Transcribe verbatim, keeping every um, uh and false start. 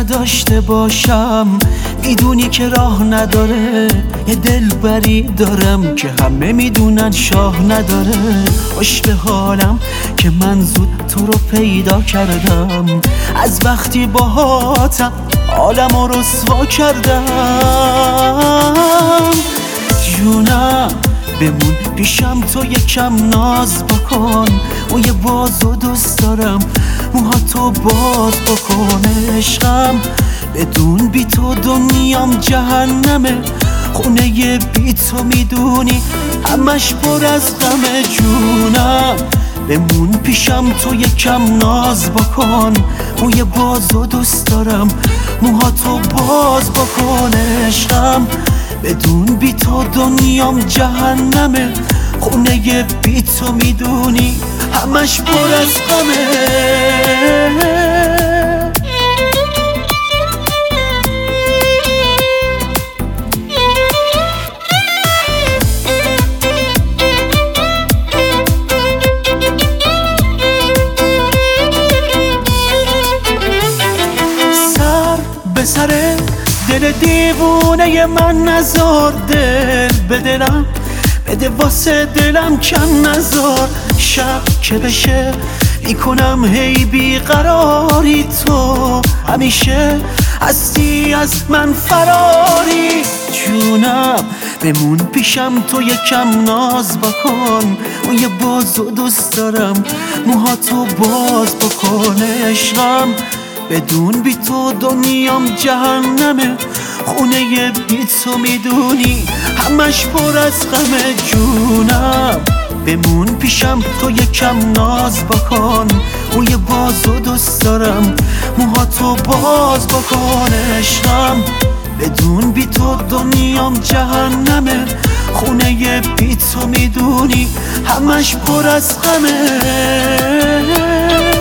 نداشته باشم، میدونی که راه نداره. یه دلبری دارم که همه میدونن شاه نداره. خوش به حالم که من زود تو رو پیدا کردم، از وقتی باهاتم عالم رو رسوا کردم. جونم بمون پیشم، تو یکم ناز بکن، و یه بازو دوست دارم، موهاتو باز بکن. عشقم بدون بی تو دنیام جهنمه، خونه بی تو میدونی همش پر از غمه. جونم بمون پیشم، تو یکم ناز بکن، و یه بازو دوست دارم، موهاتو باز بکن. عشقم بدون بی تو دنیام جهنمه، خونه بی تو میدونی همش پر از غمه. سر به سر دل دیوونه من نزار، دل به دلم بده واسه دلم کم نزار. شب که بشه میکنم هی بیقراری، تو همیشه هستی از من فراری. جونم بمون پیشم، تو یکم ناز بکن، و یه بازو دوست دارم، موهاتو باز بکن. عشقم بدون بی تو دنیام جهنمه، خونه بی تو میدونی همش پر از غمه. جونم بمون پیشم، تو یکم ناز بکن، و یه بازو دوست دارم، موهاتو باز بکن. عشقم بدون بی تو دنیام جهنمه، خونه بی تو میدونی همش پر از غمه.